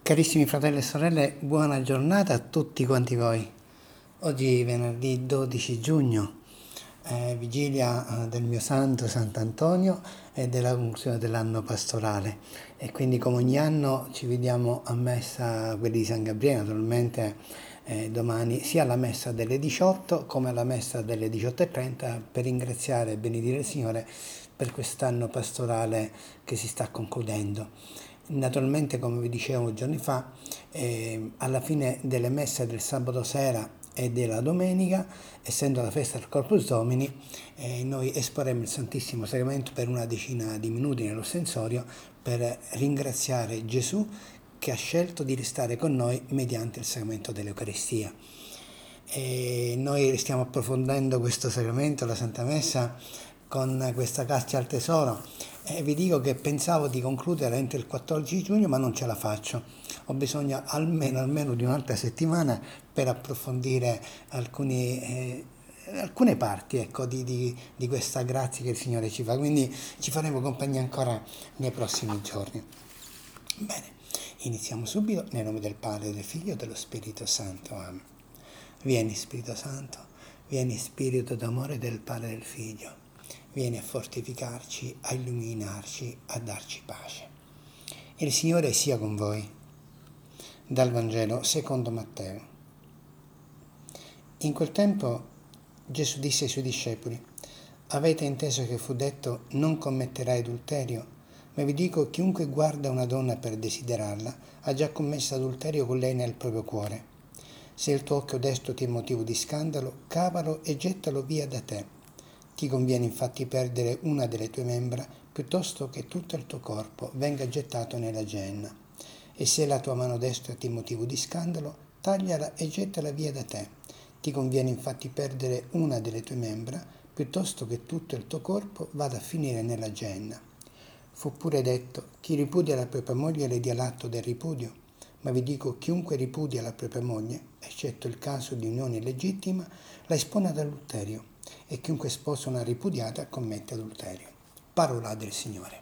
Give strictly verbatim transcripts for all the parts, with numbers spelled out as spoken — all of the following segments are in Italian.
Carissimi fratelli e sorelle, buona giornata a tutti quanti voi. Oggi venerdì dodici giugno, eh, vigilia eh, del mio santo Sant'Antonio e della conclusione dell'anno pastorale, e quindi come ogni anno ci vediamo a messa, quelli di San Gabriele naturalmente, eh, domani sia alla messa delle diciotto come alla messa delle diciotto e trenta, per ringraziare e benedire il Signore per quest'anno pastorale che si sta concludendo. Naturalmente, come vi dicevo giorni fa, eh, alla fine delle messe del sabato sera e della domenica, essendo la festa del Corpus Domini, eh, noi esporremo il Santissimo Sacramento per una decina di minuti nell'ostensorio per ringraziare Gesù che ha scelto di restare con noi mediante il sacramento dell'Eucaristia. E noi stiamo approfondendo questo sacramento, la Santa Messa, con questa caccia al tesoro, e vi dico che pensavo di concludere entro il quattordici giugno, ma non ce la faccio. Ho bisogno almeno, almeno di un'altra settimana per approfondire alcuni, eh, alcune parti ecco, di, di, di questa grazia che il Signore ci fa, quindi ci faremo compagnia ancora nei prossimi giorni. Bene, iniziamo subito nel nome del Padre, del Figlio e dello Spirito Santo. Amen. Vieni Spirito Santo, vieni Spirito d'amore del Padre e del Figlio. Vieni a fortificarci, a illuminarci, a darci pace. Il Signore sia con voi. Dal Vangelo secondo Matteo. In quel tempo Gesù disse ai suoi discepoli: avete inteso che fu detto non commetterai adulterio? Ma vi dico, chiunque guarda una donna per desiderarla ha già commesso adulterio con lei nel proprio cuore. Se il tuo occhio destro ti è motivo di scandalo, cavalo e gettalo via da te. Ti conviene infatti perdere una delle tue membra piuttosto che tutto il tuo corpo venga gettato nella genna. E se la tua mano destra ti è motivo di scandalo, tagliala e gettala via da te. Ti conviene infatti perdere una delle tue membra piuttosto che tutto il tuo corpo vada a finire nella genna. Fu pure detto: chi ripudia la propria moglie le dia l'atto del ripudio. Ma vi dico, chiunque ripudia la propria moglie, eccetto il caso di unione illegittima, la espone ad adulterio. E chiunque sposa una ripudiata commette adulterio. Parola del Signore.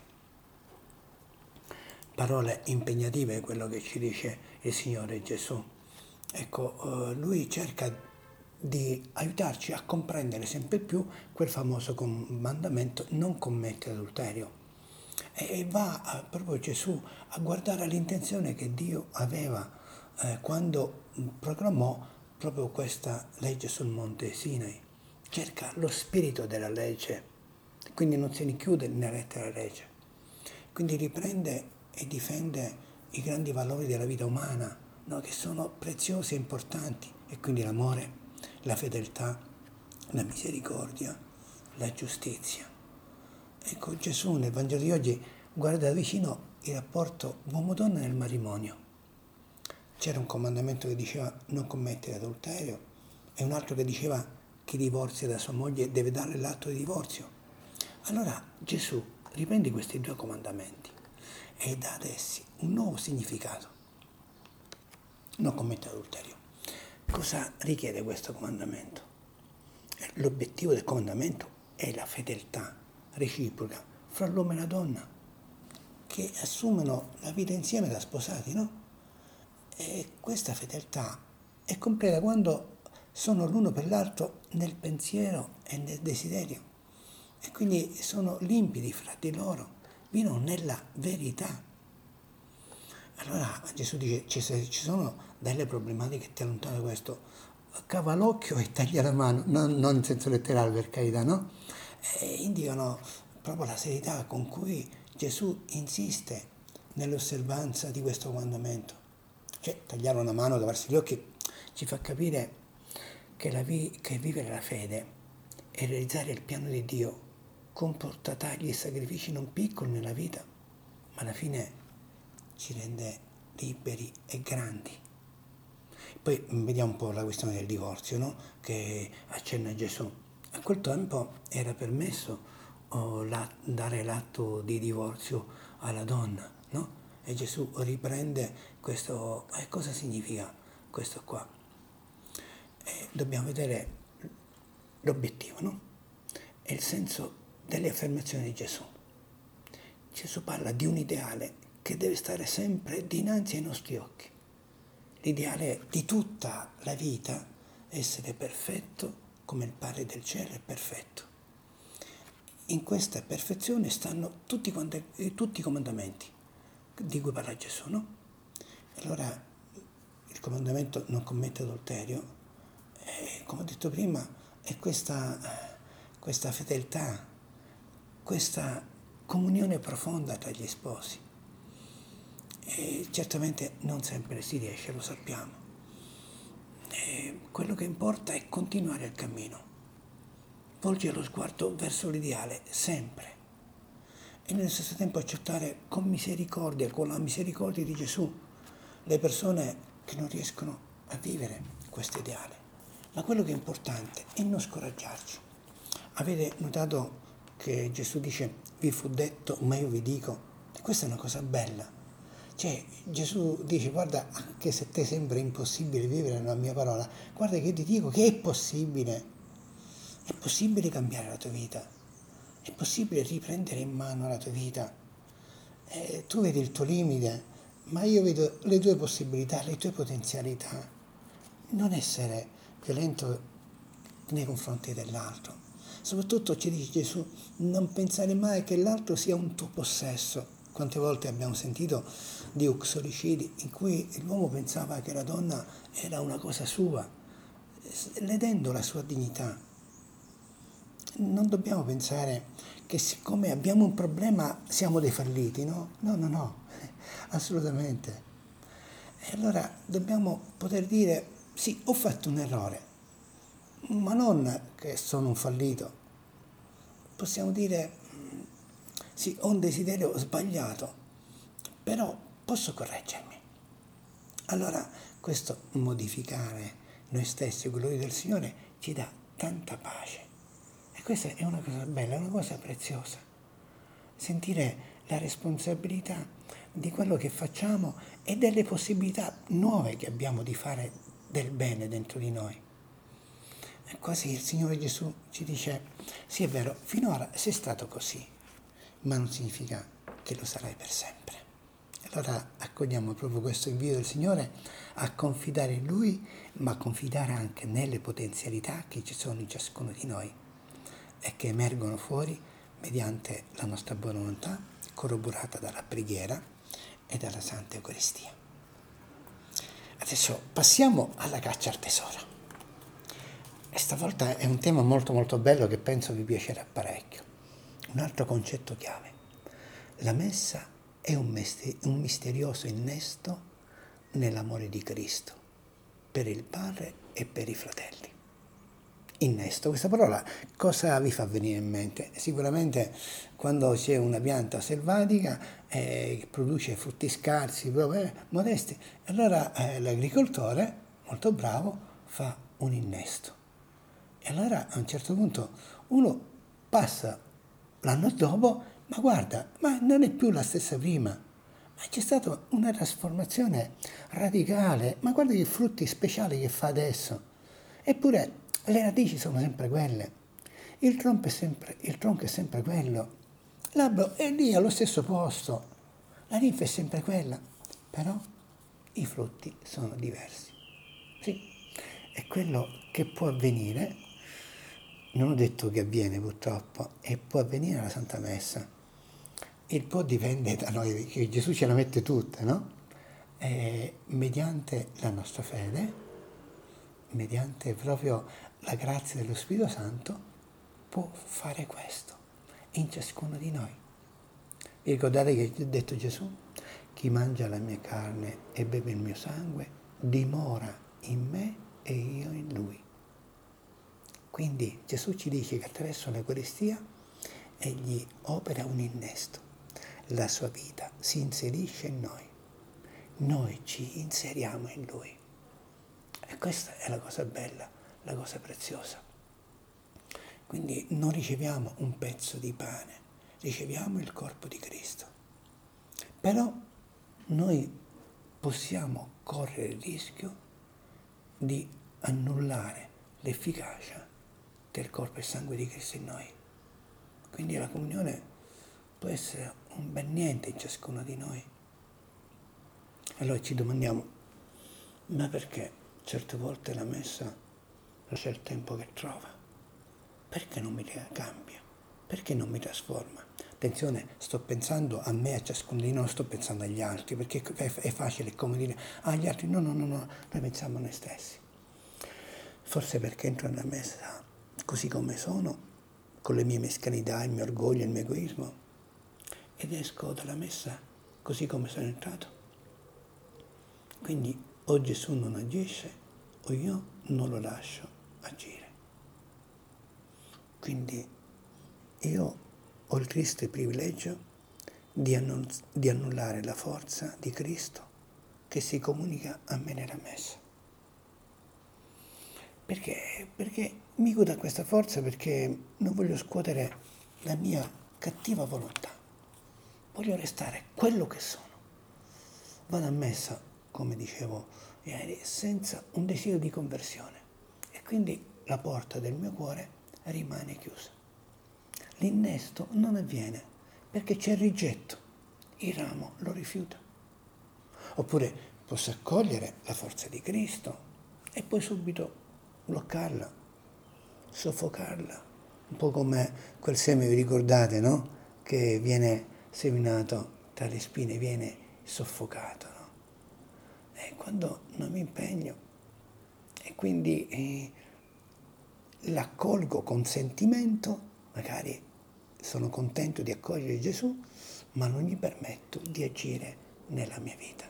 Parole impegnative, quello che ci dice il Signore Gesù. Ecco, eh, lui cerca di aiutarci a comprendere sempre più quel famoso comandamento: non commettere adulterio. E va a, proprio Gesù a guardare all'intenzione che Dio aveva eh, quando proclamò proprio questa legge sul monte Sinai. Cerca lo spirito della legge, quindi non si rinchiude nella lettera della legge, quindi riprende e difende i grandi valori della vita umana, no? Che sono preziosi e importanti, e quindi l'amore, la fedeltà, la misericordia, la giustizia. Ecco, Gesù nel Vangelo di oggi guarda da vicino il rapporto uomo-donna nel matrimonio. C'era un comandamento che diceva non commettere adulterio e un altro che diceva chi divorzia da sua moglie deve dare l'atto di divorzio. Allora Gesù riprende questi due comandamenti e dà ad essi un nuovo significato. Non commettere adulterio. Cosa richiede questo comandamento? L'obiettivo del comandamento è la fedeltà reciproca fra l'uomo e la donna, che assumono la vita insieme da sposati, no? E questa fedeltà è completa quando sono l'uno per l'altro nel pensiero e nel desiderio, e quindi sono limpidi fra di loro, vivono nella verità. Allora Gesù dice: ci sono delle problematiche che ti allontanano da questo, cava l'occhio e taglia la mano, non, non in senso letterale, per carità, no? E indicano proprio la serietà con cui Gesù insiste nell'osservanza di questo comandamento. Cioè, tagliare una mano, lavarsi gli occhi, ci fa capire che, la vi- che vivere la fede e realizzare il piano di Dio comporta tagli e sacrifici non piccoli nella vita, ma alla fine ci rende liberi e grandi. Poi vediamo un po' la questione del divorzio, no? Che accenna Gesù. A quel tempo era permesso oh, la, dare l'atto di divorzio alla donna, no? E Gesù riprende questo. E cosa significa questo qua? E dobbiamo vedere l'obiettivo, no? È il senso delle affermazioni di Gesù. Gesù parla di un ideale che deve stare sempre dinanzi ai nostri occhi. L'ideale di tutta la vita è essere perfetto come il Padre del cielo è perfetto. In questa perfezione stanno tutti, quanti, tutti i comandamenti di cui parla Gesù, no? Allora il comandamento non commette adulterio, eh, come ho detto prima, è questa, questa fedeltà, questa comunione profonda tra gli sposi. E certamente non sempre si riesce, lo sappiamo. E quello che importa è continuare il cammino, volgere lo sguardo verso l'ideale, sempre. E nello stesso tempo accettare con misericordia, con la misericordia di Gesù, le persone che non riescono a vivere questo ideale. Ma quello che è importante è non scoraggiarci. Avete notato che Gesù dice, vi fu detto, ma io vi dico, e questa è una cosa bella. Cioè Gesù dice, guarda, anche se te sembra impossibile vivere la mia parola, guarda che io ti dico che è possibile. È possibile cambiare la tua vita. È possibile riprendere in mano la tua vita. Eh, tu vedi il tuo limite, ma io vedo le tue possibilità, le tue potenzialità. Non essere violento nei confronti dell'altro. Soprattutto ci dice Gesù, non pensare mai che l'altro sia un tuo possesso. Quante volte abbiamo sentito di uxoricidi in cui l'uomo pensava che la donna era una cosa sua, ledendo la sua dignità. Non dobbiamo pensare che siccome abbiamo un problema siamo dei falliti, no? No, no, no, assolutamente. E allora dobbiamo poter dire, sì, ho fatto un errore, ma non che sono un fallito. Possiamo dire, sì, ho un desiderio sbagliato, però posso correggermi. Allora questo modificare noi stessi, quello del Signore, ci dà tanta pace. E questa è una cosa bella, è una cosa preziosa. Sentire la responsabilità di quello che facciamo e delle possibilità nuove che abbiamo di fare del bene dentro di noi. E quasi il Signore Gesù ci dice, sì è vero, finora sei stato così, ma non significa che lo sarai per sempre. Allora accogliamo proprio questo invito del Signore a confidare in Lui, ma a confidare anche nelle potenzialità che ci sono in ciascuno di noi e che emergono fuori mediante la nostra buona volontà, corroborata dalla preghiera e dalla Santa Eucaristia. Adesso passiamo alla caccia al tesoro. E stavolta è un tema molto molto bello che penso vi piacerà parecchio. Un altro concetto chiave. La messa è un, mesti- un misterioso innesto nell'amore di Cristo per il Padre e per i fratelli. Innesto, questa parola cosa vi fa venire in mente? Sicuramente quando c'è una pianta selvatica eh, che produce frutti scarsi, proprio, eh, modesti, allora eh, l'agricoltore, molto bravo, fa un innesto. E allora a un certo punto uno passa l'anno dopo, ma guarda, ma non è più la stessa prima, ma c'è stata una trasformazione radicale, ma guarda che frutti speciali che fa adesso. Eppure le radici sono sempre quelle, il tronco è sempre, il tronco è sempre quello, l'albero è lì allo stesso posto, la linfa è sempre quella, però i frutti sono diversi. Sì, è quello che può avvenire, non ho detto che avviene purtroppo, e può avvenire alla Santa Messa. Il può dipende da noi, perché Gesù ce la mette tutta, no? E mediante la nostra fede, mediante proprio la grazia dello Spirito Santo, può fare questo in ciascuno di noi. Vi ricordate che ha detto Gesù? Chi mangia la mia carne e beve il mio sangue dimora in me e io in lui. Quindi Gesù ci dice che attraverso l'Eucaristia egli opera un innesto. La sua vita si inserisce in noi. Noi ci inseriamo in lui. E questa è la cosa bella, la cosa preziosa. Quindi non riceviamo un pezzo di pane, riceviamo il corpo di Cristo. Però noi possiamo correre il rischio di annullare l'efficacia del corpo e sangue di Cristo in noi. Quindi la comunione può essere un bel niente in ciascuno di noi, Allora ci domandiamo, ma perché certe volte la messa lascia il tempo che trova? Perché non mi cambia? Perché non mi trasforma? Attenzione, sto pensando a me, a ciascuno di noi, non sto pensando agli altri, perché è facile, è come dire, ah, gli altri, no, no, no, no, noi pensiamo a noi stessi. Forse perché entro nella messa così come sono, con le mie mescanità, il mio orgoglio, il mio egoismo, ed esco dalla messa così come sono entrato. Quindi o Gesù non agisce o io non lo lascio agire. Quindi io ho il triste privilegio di, annull- di annullare la forza di Cristo che si comunica a me nella messa. Perché? Perché mi godo questa forza perché non voglio scuotere la mia cattiva volontà. Voglio restare quello che sono. Vado a messa, come dicevo ieri, senza un desiderio di conversione. E quindi la porta del mio cuore rimane chiusa. L'innesto non avviene perché c'è il rigetto. Il ramo lo rifiuta. Oppure posso accogliere la forza di Cristo e poi subito bloccarla, soffocarla. Un po' come quel seme, vi ricordate, no? Che viene seminato tra le spine, viene soffocato, no? E quando non mi impegno e quindi eh, l'accolgo con sentimento, magari sono contento di accogliere Gesù, ma non gli permetto di agire nella mia vita.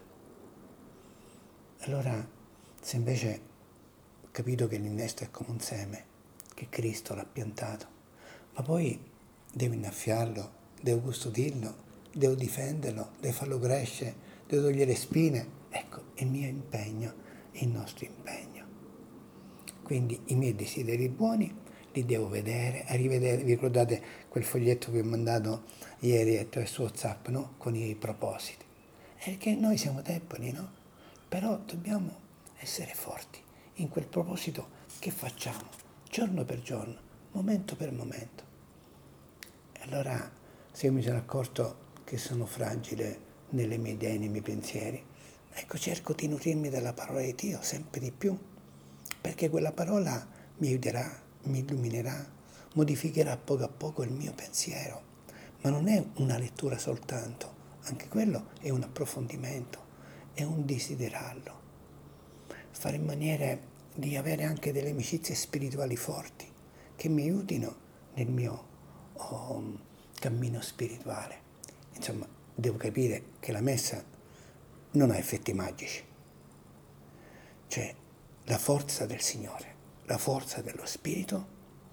Allora, se invece ho capito che l'innesto è come un seme, che Cristo l'ha piantato, ma poi devo innaffiarlo, devo custodirlo, devo difenderlo, devo farlo crescere, devo togliere spine, ecco, è il mio impegno, il nostro impegno. Quindi i miei desideri buoni li devo vedere, rivedere. Vi ricordate quel foglietto che vi ho mandato ieri attraverso WhatsApp, no? Con i propositi. È che noi siamo deboli, no? Però dobbiamo essere forti in quel proposito che facciamo, giorno per giorno, momento per momento. E allora, se io mi sono accorto che sono fragile nelle mie idee, nei miei pensieri, ecco, cerco di nutrirmi della parola di Dio sempre di più, perché quella parola mi aiuterà, mi illuminerà, modificherà a poco a poco il mio pensiero. Ma non è una lettura soltanto, anche quello è un approfondimento, è un desiderarlo. Fare in maniera di avere anche delle amicizie spirituali forti che mi aiutino nel mio oh, cammino spirituale. Insomma, devo capire che la messa non ha effetti magici. Cioè, la forza del Signore, la forza dello Spirito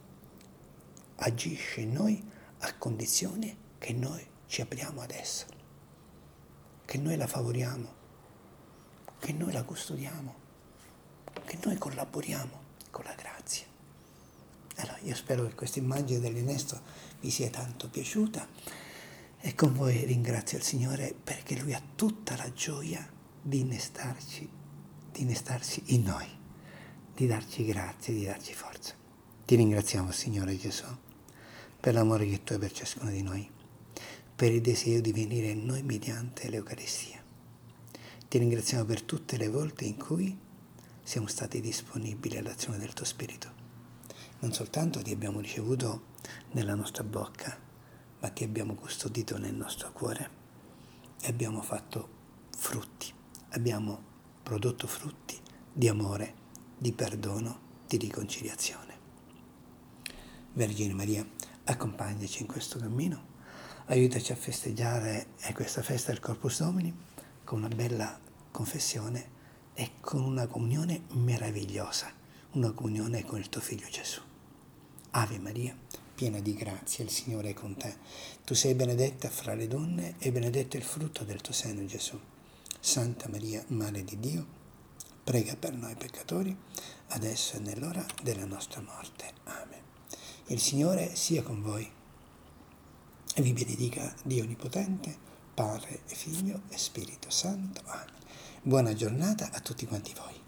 agisce in noi a condizione che noi ci apriamo ad essa, che noi la favoriamo, che noi la custodiamo, che noi collaboriamo con la grazia. Allora, io spero che questa immagine dell'innesto vi sia tanto piaciuta e con voi ringrazio il Signore perché Lui ha tutta la gioia di innestarci, di innestarsi in noi, di darci grazie, di darci forza. Ti ringraziamo, Signore Gesù, per l'amore che Tu hai per ciascuno di noi, per il desiderio di venire in noi mediante l'Eucaristia. Ti ringraziamo per tutte le volte in cui siamo stati disponibili all'azione del Tuo Spirito. Non soltanto ti abbiamo ricevuto nella nostra bocca, ma ti abbiamo custodito nel nostro cuore e abbiamo fatto frutti, abbiamo prodotto frutti di amore, di perdono, di riconciliazione. Vergine Maria, accompagnaci in questo cammino, aiutaci a festeggiare questa festa del Corpus Domini con una bella confessione e con una comunione meravigliosa, una comunione con il Tuo Figlio Gesù. Ave Maria, piena di grazia, il Signore è con te. Tu sei benedetta fra le donne e benedetto il frutto del tuo seno, Gesù. Santa Maria, Madre di Dio, prega per noi peccatori, adesso e nell'ora della nostra morte. Amen. Il Signore sia con voi e vi benedica Dio Onnipotente, Padre, Figlio e Spirito Santo. Amen. Buona giornata a tutti quanti voi.